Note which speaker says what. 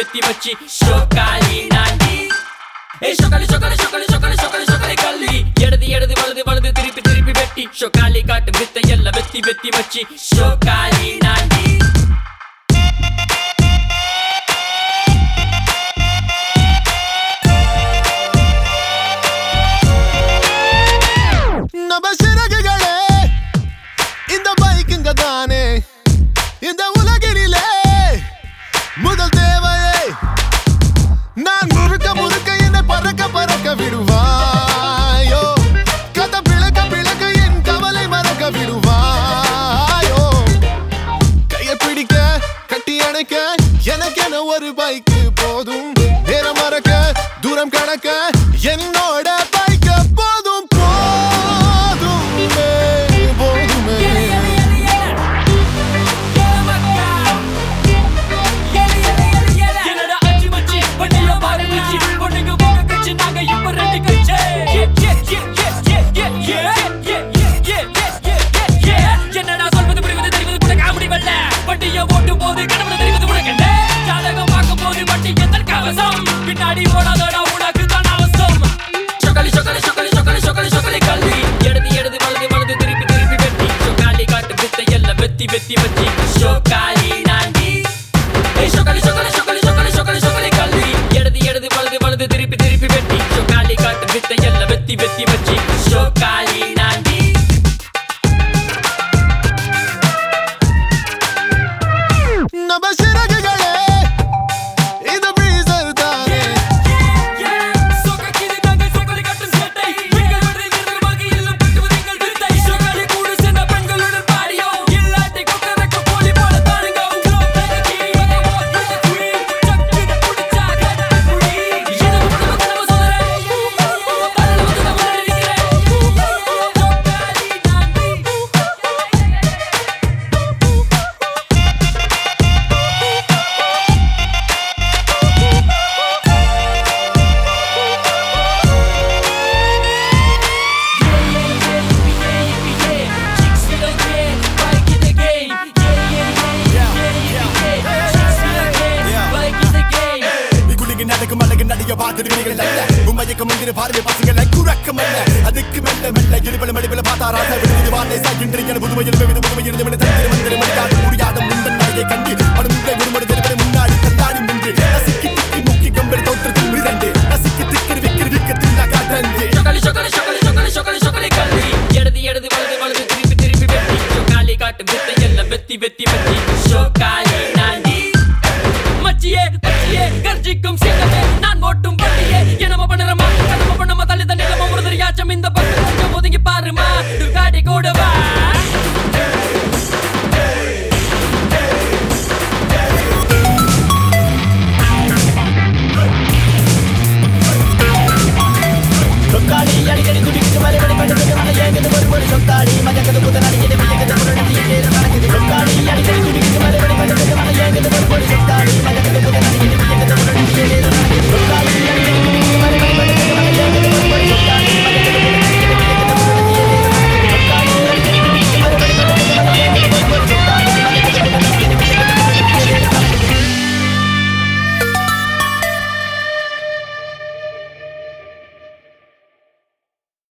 Speaker 1: வெத்தி வச்சி ஷோக்காலி நாண்டி ஷோக்காலி ஷோக்காலி ஷோக்காலி ஷோக்காலி ஷோக்காலி ஷோக்காலி கல்லி இடது இடது வலது வலது திருப்பி திருப்பி வெட்டி ஷோக்காலி காட்டும் வித்தை எல்லாம் வெத்தி வெத்தி வச்சி ஷோக்காலி நாண்டி
Speaker 2: இந்த உலகினிலே முதல் தேவையை நான் முறுக்க முறுக்க என்னை பறக்க பறக்க விடுவாயோ கதை பிளக்க பிளக்க என் கவலை மறக்க விடுவாயோ கையை பிடிக்க கட்டி அணைக்க எனக்கென ஒரு பைக்கு போதும் நேரம் மறக்க தூரம் கடக்க என்னோட பைக்க போதும் போதுமே போதுமே
Speaker 1: என்னடா சொல்வது புரிவது தெரிவது கூட காமெடி வெல்ல வண்டியை ஓட்டும் போது கடவுளை தெரிவது உனக்கென்ன ஜாதகம் பார்க்கும் போது வண்டி எத்தன் கவசம் பின்னாடி ஓடாதடா உனக்கு தான் அவசரம் ஷோக்காலி ஷோக்காலி ஷோக்காலி ஷோக்காலி ஷோக்காலி ஷோக்காலி கல்லி இடது இடது வலது வலது திருப்பி திருப்பி வெட்டி ஷோக்காலி காட்டு வித்தை எல்லாம் வெத்தி வெத்தி வச்சி ஷோக்காலி நாண்டி ஷோக்காலி ஷோக்காலி ஷோக்காலி ஷோக்காலி ஷோக்காலி ஷோக்காலி கல்லி இடது இடது வலது வலது திருப்பி திருப்பி வெட்டி ஷோக்காலி காட்டு வித்தை எல்லாம் வெத்தி வெத்தி வச்சி ஷோக்காலி நாண்டி
Speaker 2: நம்ம சிறகுகளே இது பிரீசர் தானே
Speaker 1: சோக்காலி நாங்கள் சோக்காலி காட்டும் சேட்டை நீங்கள் விடுதல் நிர்வாகி எல்லாம் பட்டுவது எங்கள் விருத்தை சோக்காலி கூட சேர்ந்த பெண்களுடன் பாடியோ இல்லாட்டி கொக்கரக்க போலி போல தாருங்க
Speaker 3: பார்வை பசங்களை குறக்கமல்ல அதுக்கு மெல்ல மெல்ல இடுபல மடிபல பார்த்தாராச விடுதி வார்த்தை சாகின்றீங்க புதுமையில் புதுமையில் தந்திர மணிக்காக முடியாத முந்தன் மழையை கண்டு அடுத்த குருமடு தெரிவது முன்னாடி தந்தாடி நின்று ரசிக்கு திக்கி முக்கி கம்பெனி தோற்றத்தில் மிரண்டு ரசிக்கு திக்கிற விக்கிற விக்கத்தில் காட்டந்து
Speaker 1: ஷோக்காலி ஷோக்காலி ஷோக்காலி ஷோக்காலி ஷோக்காலி ஷோக்காலி கல்லி இடது இடது வலது வலது திருப்பி திருப்பி வெட்டி ஷோக்காலி காட்டும் வித்தை எல்லாம் வெத்தி வெத்தி வெட்டி ஷோக்காலி நாண்டி மச்சியே மச்சியே கர்ஜிக்கும் சிங்கமே நான் ஓட்டும் வண்டியே என்னமோ பண்ணுறமா கடமை பண்ணமா தள்ளி தண்ணி நம்ம ஒரு தெரியாச்சம் இந்த பக்கம் ஒதுங்கி பாருமா